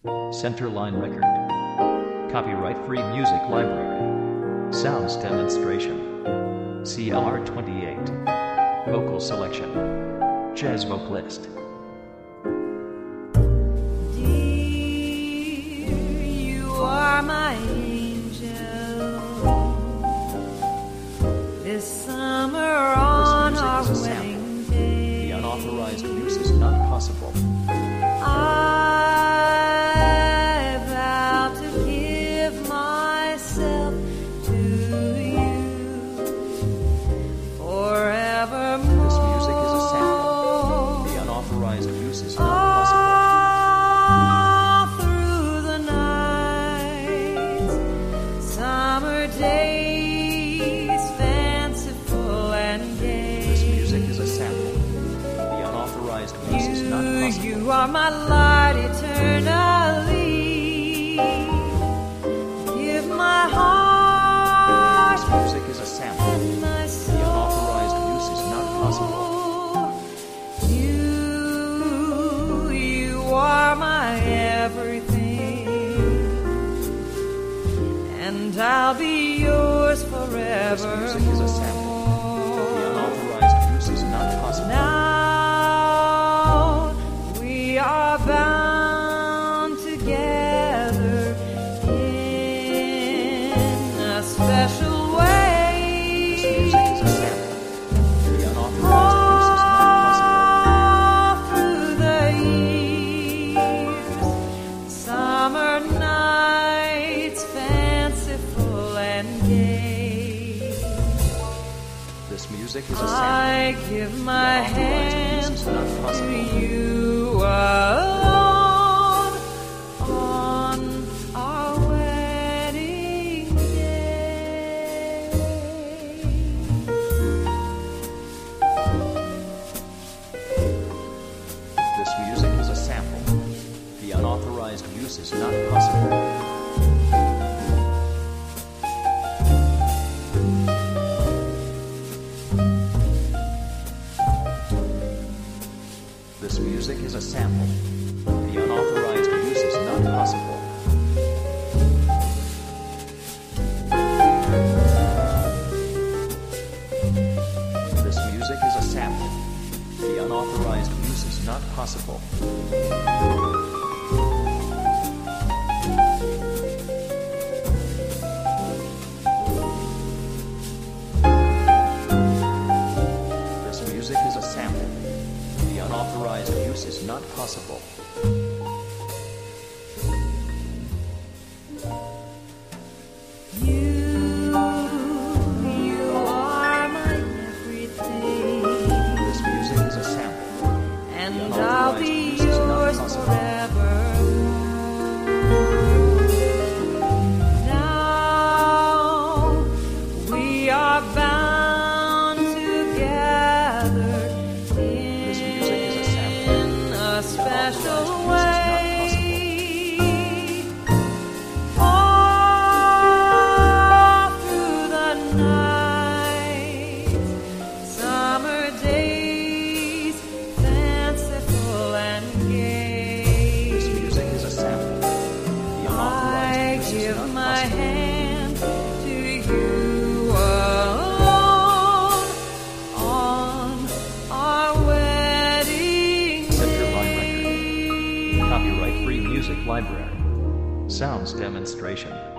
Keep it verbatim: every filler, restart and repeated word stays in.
Centerline Record. Copyright-free music library. Sounds demonstration. C L R twenty-eight. Vocal selection. Jazz vocalist. Dear, you are my angel. This summer on our This music is a wedding sample. day, The unauthorized use is not possible. I vow to give myself to you forevermore. This music is a sample. The unauthorized use is not possible. All through the nights, summer days, fanciful and gay. This music is a sample. The unauthorized use is not You, possible. you are my light eternally. Give my heart This music is a sample. and my soul. The unauthorized use is not possible. You, you are my everything, and I'll be yours forever. This music is a sample. The unauthorized use is not possible. Now we are bound together in a special way. This music is a sample. The unauthorized use is not All through the years, summer nights, fanciful and gay. possible. This music is a sample. I give my Unauthorized use hand is not to possible. you alone on our wedding day. This music is a sample. The unauthorized use is not possible. This music is a sample. The unauthorized use is not possible. This music is a sample. The unauthorized use is not possible. This music is a sample. The unauthorized use is not possible. You, you are my everything, This music is a sample. and The I'll unauthorized be use is not yours possible. forevermore. Now we are bound together This music is a sample. in a special unauthorized use is not way. All through the night, summer days, fanciful and gay. This music is a sample. The I unauthorized use is give not my possible. hand to you alone on our wedding Centerline day. Record. Copyright-free music library. Sounds demonstration.